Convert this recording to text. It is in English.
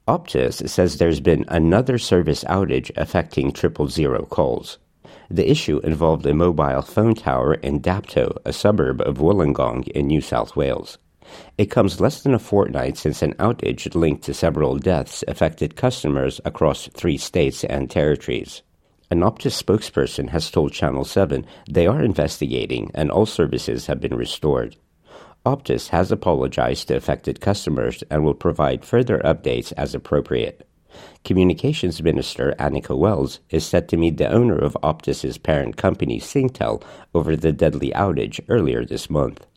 Optus says there's been another service outage affecting 000 calls. The issue involved a mobile phone tower in Dapto, a suburb of Wollongong in New South Wales. It comes less than a fortnight since an outage linked to several deaths affected customers across 3 states and territories. An Optus spokesperson has told Channel 7 they are investigating and all services have been restored. Optus has apologized to affected customers and will provide further updates as appropriate. Communications Minister Annika Wells is set to meet the owner of Optus's parent company Singtel over the deadly outage earlier this month.